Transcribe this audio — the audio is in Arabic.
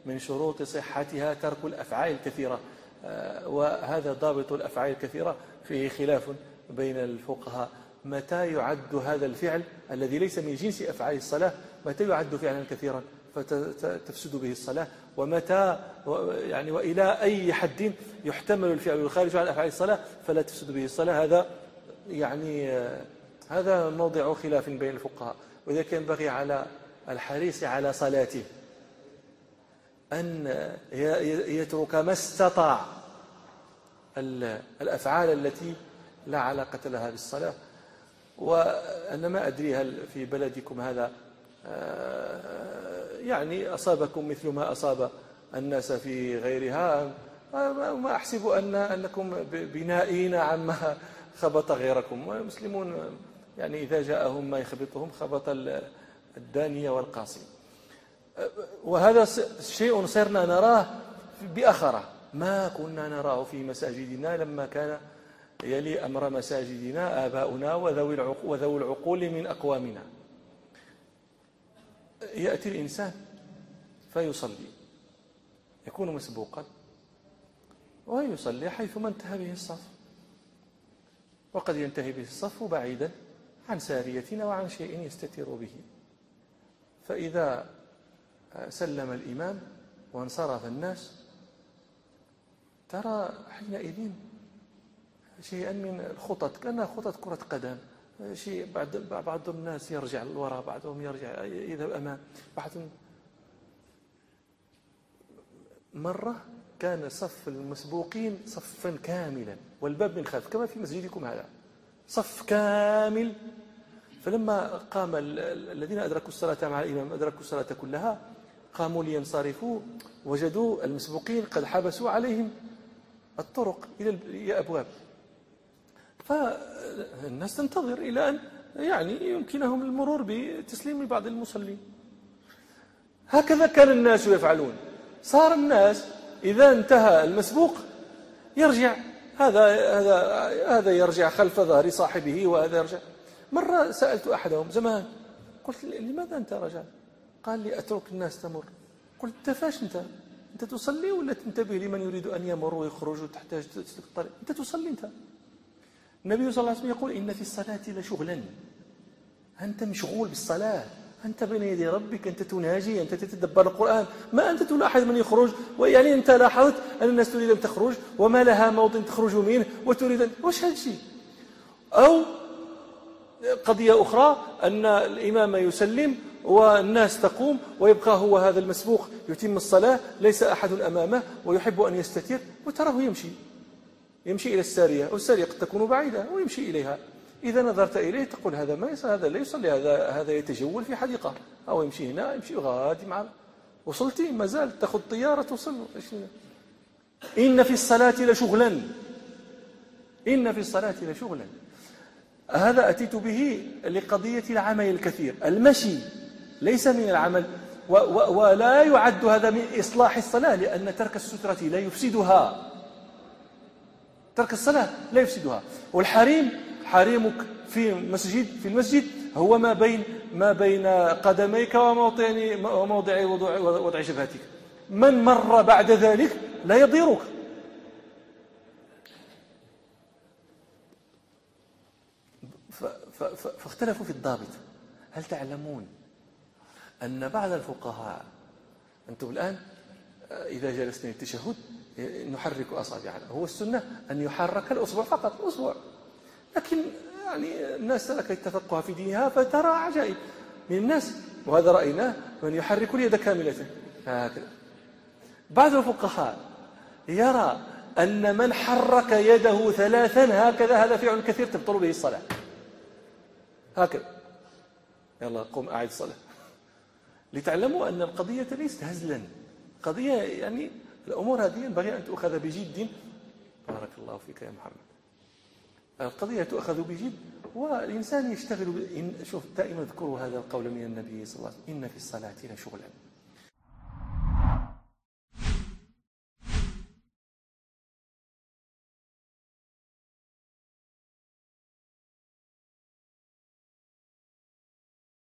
من شروط صحتها ترك الأفعال الكثيرة، وهذا ضابط الأفعال الكثيرة فيه خلاف بين الفقهاء. متى يعد هذا الفعل الذي ليس من جنس أفعال الصلاة، متى يعد فعلا كثيرا فتفسد به الصلاة، ومتى يعني وإلى أي حد يحتمل الفعل الخارج عن أفعال الصلاة فلا تفسد به الصلاة. هذا يعني هذا موضع خلاف بين الفقهاء. وإذا ينبغي على الحريص على صلاته أن يترك ما استطاع الأفعال التي لا علاقة لها بالصلاة. وأنا ما أدري هل في بلدكم هذا يعني أصابكم مثل ما أصاب الناس في غيرها، ما أحسب أنكم بنائين عما خبط غيركم. والمسلمون يعني إذا جاءهم ما يخبطهم خبط الدانية والقاصي. وهذا شيء صرنا نراه بأخره ما كنا نراه في مساجدنا لما كان يلي أمر مساجدنا آباؤنا وذوي العقول من أقوامنا. يأتي الإنسان فيصلي، يكون مسبوقا ويصلي حيثما انتهى به الصف، وقد ينتهي به الصف بعيدا عن سارية وعن شيء يستتر به. فإذا سلم الإمام وانصرف الناس ترى حينئذ شيئا من الخطط كأنها خطط كرة قدم، شيء بعض الناس يرجع للوراء، بعضهم يرجع يذهب أمام. مرة كان صف المسبوقين صفا كاملا والباب من خلف كما في مسجدكم هذا صف كامل. فلما قام الذين أدركوا الصلاة مع الإمام أدركوا الصلاة كلها قاموا لينصرفوا وجدوا المسبوقين قد حبسوا عليهم الطرق إلى الأبواب. فالناس تنتظر إلى أن يعني يمكنهم المرور بتسليم بعض المصلين. هكذا كان الناس يفعلون. صار الناس إذا انتهى المسبوق يرجع، هذا يرجع خلف ظهر صاحبه وهذا يرجع. مرة سألت أحدهم زمان قلت لماذا أنت رجع؟ قال لي أترك الناس تمر. قلت فاش أنت تصلي ولا تنتبه لمن يريد أن يمر ويخرج وتحتاج تسلك الطريق؟ أنت تصلي أنت. النبي صلى الله عليه وسلم يقول إن في الصلاة لشغلا. أنت مشغول بالصلاة، أنت بين يدي ربك، أنت تناجي، أنت تتدبر القرآن، ما أنت تلاحظ من يخرج. ويعني أنت لاحظت أن الناس تريد أن تخرج وما لها موطن تخرج منه وتريد وش هذا الشيء. أو قضية أخرى أن الإمام يسلم والناس تقوم ويبقى هو هذا المسبوق يتم الصلاة، ليس أحد أمامه ويحب أن يستتر وتراه يمشي إلى السارية، والسارية قد تكون بعيدة ويمشي إليها. إذا نظرت إليه تقول هذا هذا لا يصلي، هذا يتجول في حديقة، أو يمشي هنا يمشي غادي مع وصلتي ما زال تأخذ طيارة توصل. إن في الصلاة لشغلا، إن في الصلاة لشغلا. هذا أتيت به لقضية العمل الكثير. المشي ليس من العمل ولا يعد هذا من إصلاح الصلاة، لأن ترك السترة لا يفسدها، ترك الصلاة لا يفسدها. والحريم حريمك في المسجد هو ما بين قدميك وموضع وضع جبهتك. من مر بعد ذلك لا يضيرك. فاختلفوا في الضابط. هل تعلمون أن بعض الفقهاء، أنتم الآن إذا جلسنا للتشهد نحرك أصابعنا، هو السنة أن يحرك الأصبع فقط، الأصبع. لكن يعني الناس لك التفقه في دينها فترى عجائب من الناس، وهذا رأيناه من يحرك اليد كاملة هكذا. بعض الفقهاء يرى أن من حرك يده ثلاثا هكذا هذا فعل كثير تبطل به الصلاة. هكذا يلا قم أعد الصلاة. لتعلموا أن القضية ليست هزلا، قضية يعني الأمور هذه ينبغي أن تؤخذ بجد. بارك الله فيك يا محمد. القضية تؤخذ بجد والإنسان يشتغل شوف دائما اذكروا هذا القول من النبي صلى الله عليه وسلم إن في الصلاة لشغلا.